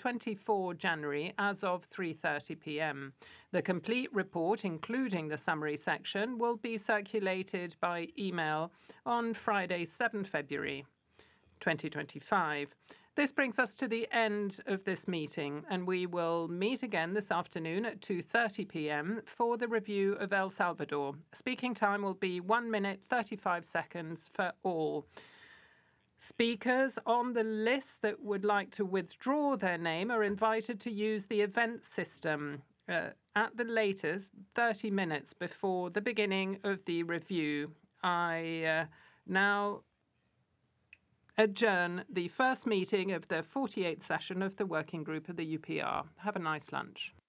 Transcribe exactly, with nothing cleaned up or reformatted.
twenty-fourth of January as of three thirty p m. The complete report, including the summary section, will be circulated by email on Friday, seventh of February twenty twenty-five. This brings us to the end of this meeting, and we will meet again this afternoon at two thirty p m for the review of El Salvador. Speaking time will be one minute thirty-five seconds for all. Speakers on the list that would like to withdraw their name are invited to use the event system uh, at the latest thirty minutes before the beginning of the review. I uh, now adjourn the first meeting of the forty-eighth session of the Working Group of the U P R. Have a nice lunch.